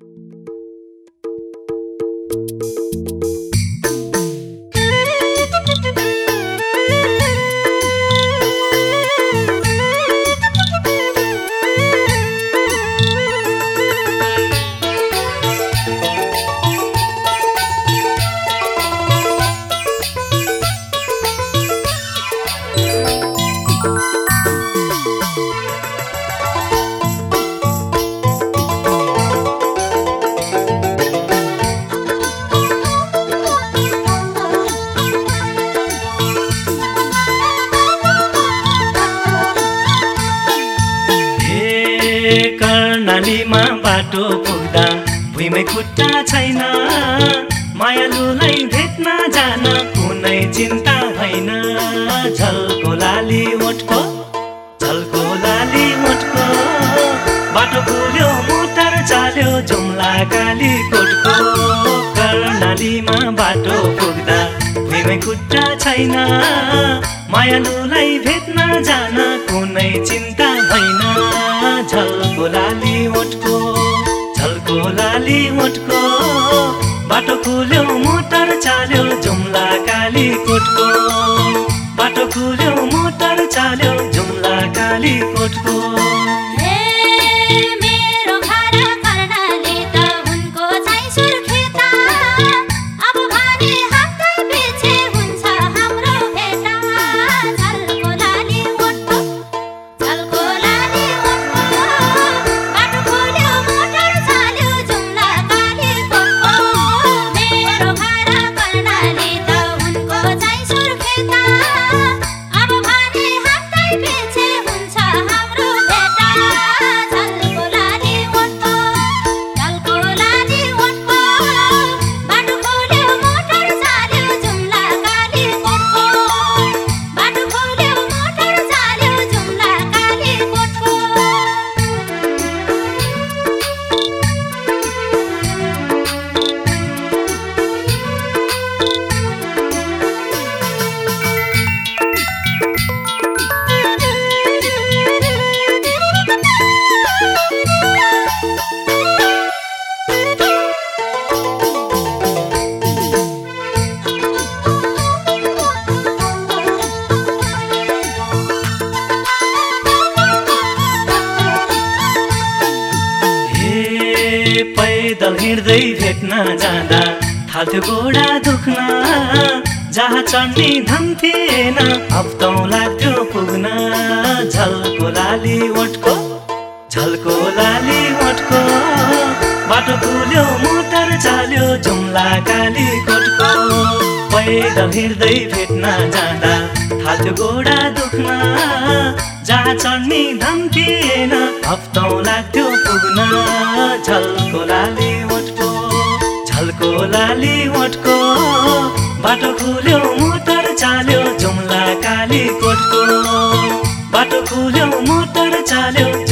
कर्णालीमा बाटो पुग्दा भुइँमै खुट्टा छैन, मायालुलाई भेट्न जान कुनै चिन्ता भएन। झल्को लाली ओठको, झल्को लाली ओठको, बाटो खुल्यो मोटर चाल्यो जुम्ला कालीकोटको। कर्णालीमा बाटो पुग्दा भुइँमै खुट्टा छैन, मायालुलाई भेट्न जान कुनै चिन्ता भएन। झल्को लाली ओठको, झल्को लाली ओठको, बाटो खुल्यो मोटर चाल्यो जुम्ला कालीकोटको। बाटो खुल्यो मोटर चाल्यो जुम्ला कालीकोटको। पैदल हिँड्दै भेट्न जाँदा थाल्थ्यो गोडा दुख्न, जहाँ चढ्ने धन थिएन हप्तौँ लाग्थ्यो पुग्न। झल्को लाली ओठको, झल्को लाली ओठको, बाटो खुल्यो मोटर चाल्यो जुम्ला कालीकोटको। पैदल हिँड्दै भेट्न जाँदा थाल्थ्यो गोडा दुख्न, जहाँ चढ्ने धन थिएन हप्तौँ लाग्थ्यो पुग्न। झल्को लाली ओठको, झल्को लाली ओठको, बाटो खुल्यो मोटर चाल्यो जुम्ला कालीकोटको। बाटो खुल्यो मोटर चाल्यो